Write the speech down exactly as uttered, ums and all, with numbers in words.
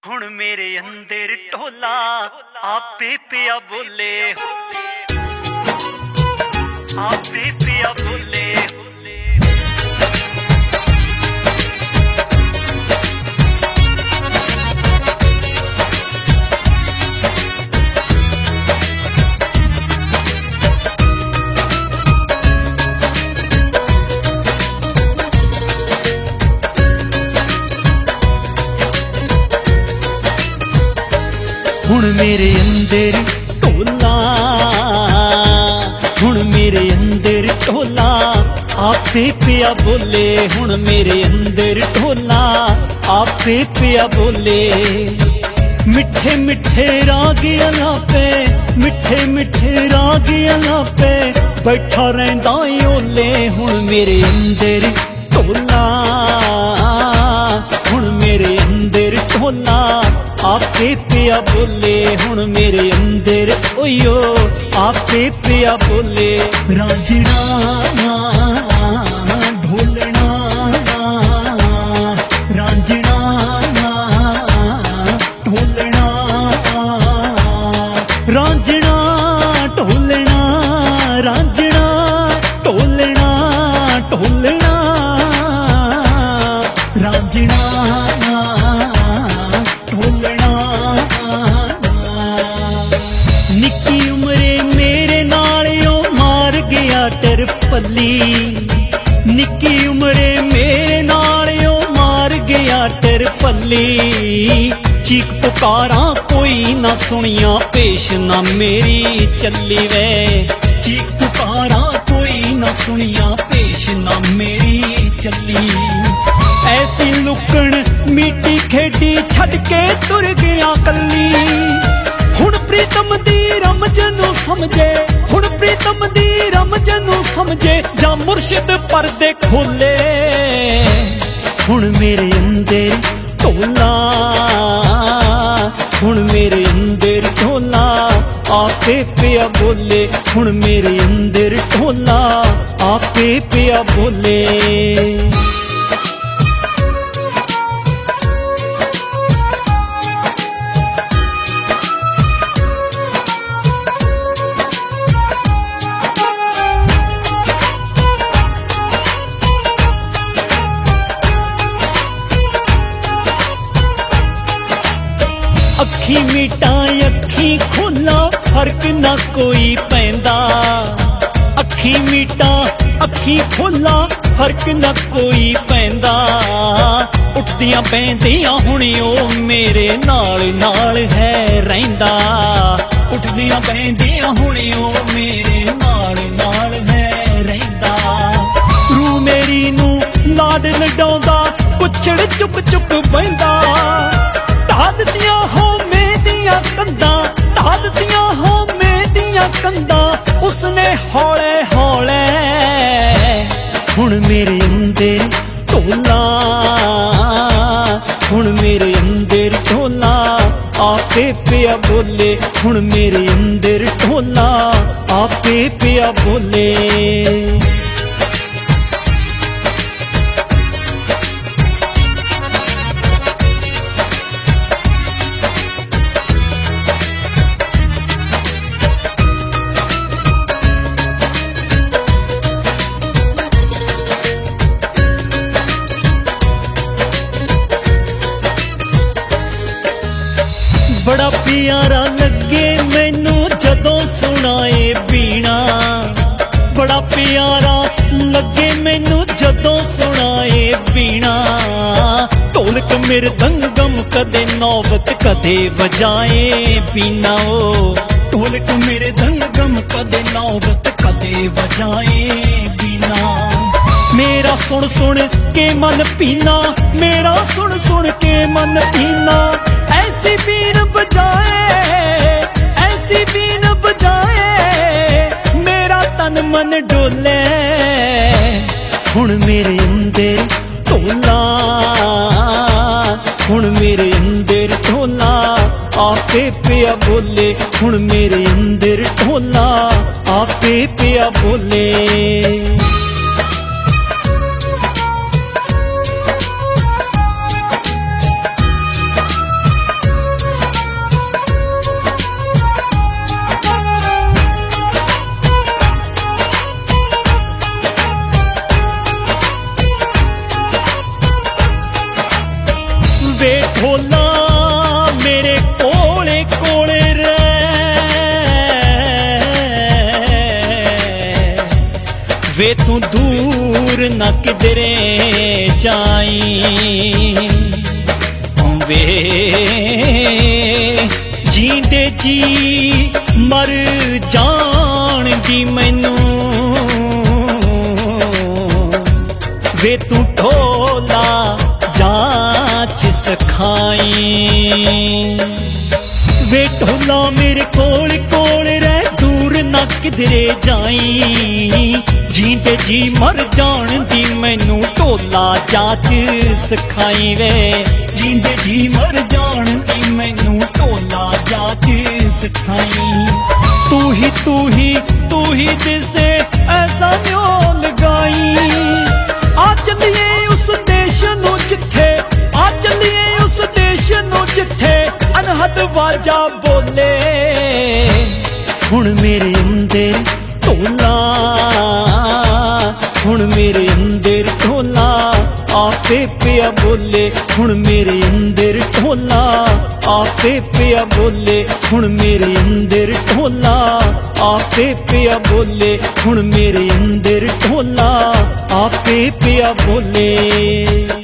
हुण मेरे अंदर ढोला आपे पिया बोले, आपे पिया बोले। हुण मेरे अंदर ढोला, हुण मेरे अंदर ढोला आपे पिया बोले, हुण मेरे अंदर ढोला आपे पिया बोले। मिठे मिठे राग अलापे, मिठे मिठे राग अलापे बैठा रहिंदा ओले। हुण मेरे अंदर ढोला, हुण मेरे अंदर ढोला आपे पिया बोले, हुण मेरे अंदर ओयो आपे पिया बोले। रांझणा ढोलना, रांझणा ढोलना, रांझणा ढोलना, रांझणा ढोलना ढोलना, रांझणा निक्की उमरे मेरे नालियों मार गया टरपली, निक्की उमरे मेरे नालियों मार गया टरपली। चीख पुकारा कोई ना सुनिया पेश ना मेरी चली वे, चीख पुकारा कोई ना सुनिया पेश ना मेरी चली। ऐसी लुकण मीठी खेडी छड़ के तुर गया कली। हुण प्रीतम दी रमज नूं समझे, हुण प्रीतम दी रमज नूं समझे जा मुर्शिद परदे खोले। हुण मेरे अंदर ढोला, हुण मेरे अंदर ढोला आपे पिया बोले, हुण मेरे अंदर ढोला आपे पिया बोले। अखी मीटा अखी खोला फर्क ना कोई पैंदा, अखी मीटा अखी खोला फर्क ना कोई पैंदा। उठदियां पैंदियां हुण ओ मेरे नाल नाल है रहिंदा, उठदियां पैंदियां हुण ओ मेरे नाल नाल है रहिंदा। रू मेरी नू लाड लडाउंदा कुछड़ चुक चुक बहिंदा। ढा दित्तियां हो मेदियां कंधां, ढा दित्तियां हो मेदियां कंधां उसने हौले हौले। हुण मेरे अंदर ढोला, हुण मेरे अंदर ढोला आपे पिया बोले, हुण मेरे अंदर ढोला आपे पिया बोले। बड़ा प्यारा लगे मैनू जदों सुनाए बीणा, बड़ा प्यारा लगे मैनू जदों सुनाए बीणा। ढोलक मृदंगम कदे नौबत कदे बजाए बीना, ओ ढोलक मृदंगम कदे नौबत कदे बजाए बीना। मेरा सुन सुन के मन पीना, मेरा सुन सुन के मन पीना। ऐसी बीन बजाए, ऐसी बीन बजाए मेरा तन मन डोले। हुण मेरे अंदर ढोला, हुण मेरे अंदर ढोला आपे पिया बोले, हुण मेरे अंदर ढोला आपे पिया बोले। ढोला मेरे कोले कोले वे तू दूर न किधरे जाई वे जींदे जी मर जान दी मैनू वे तू ढोला जांच सखाई वे ढोला मेरे कोल कोल रह दूर न किधरे जाई जींदे जी मर जान दी मैनू ढोला जांच सखाई वे जींदे जी मर जान दी मैनू ढोला जांच सखाई तू ही तू ही तू ही दिसे ऐसा न्यों लगाई आ चलिए उस देश नू जिथे आ चलिए उस देश नू जिथे अनहद वाजा बोले हुण मेरे अंदर ढोला हुण मेरे अंदर ढोला आपे पिया बोले हुण मेरे अंदर ढोला आपे पिया बोले हुण मेरे अंदर ढोला आपे पिया बोले हुण मेरे अंदर ढोला आपे पिया बोले।